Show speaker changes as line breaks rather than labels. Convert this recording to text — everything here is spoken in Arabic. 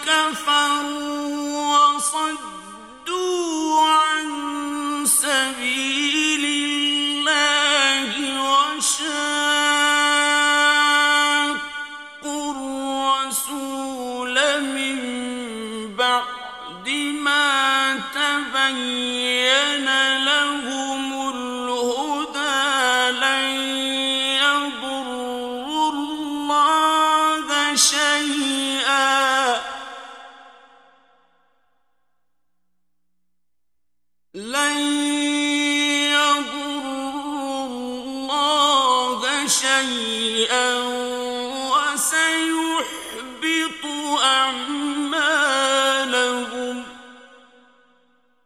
كفروا وصدوا عن سبيل الله وشاقوا الرسول من بعد ما تبين لهم الهدى لن يضروا الله شيئا